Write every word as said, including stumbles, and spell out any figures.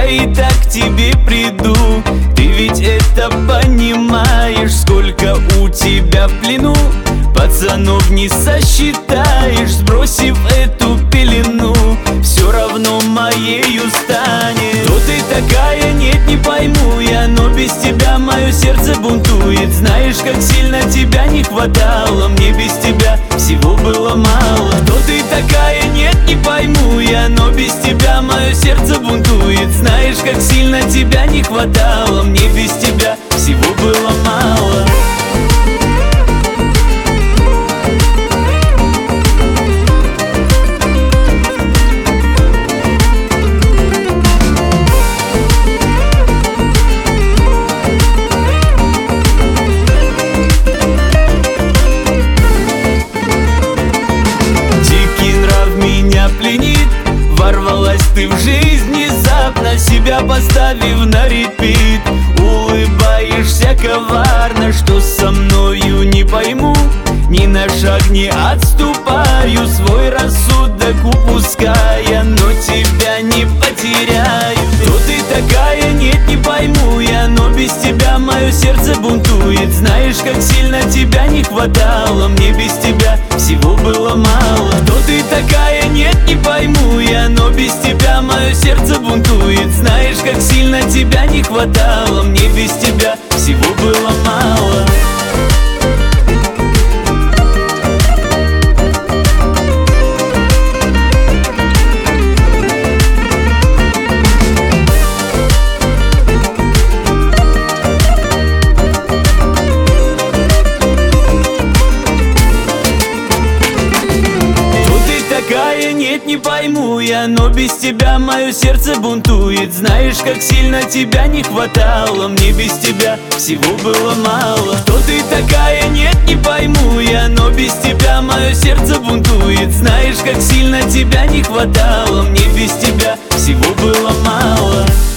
я и так к тебе приду. Ты ведь это понимаешь, сколько у тебя в плену пацанов не сосчитаешь. Сбросив эту пелену, все равно моею станет. Кто ты такая, нет, не пойму я, но без тебя мое сердце бунтует. Знаешь, как сильно тебя не хватало, мне без тебя всего было мало. Кто ты такая, нет, не пойму я, но без тебя мое сердце бунтует. Знаешь, как сильно тебя не хватало, мне без тебя всего было мало. Ворвалась ты в жизнь внезапно, себя поставив на репит. Улыбаешься коварно, что со мною не пойму. Ни на шаг не отступаю, свой рассудок упуская, но тебя не потеряю. Кто ты такая, нет, не пойму я, но без тебя мое сердце бунтует. Знаешь, как сильно тебя не хватало, мне без тебя всего было мало. Кто ты такая, нет, не пойму я, но без тебя мое сердце бунтует. Знаешь, как сильно тебя не хватало, мне без тебя всего было мало. Нет, не пойму я, но без тебя мое сердце бунтует. Знаешь, как сильно тебя не хватало, мне без тебя всего было мало. Кто ты такая, нет, не пойму я, но без тебя мое сердце бунтует. Знаешь, как сильно тебя не хватало, мне без тебя всего было мало.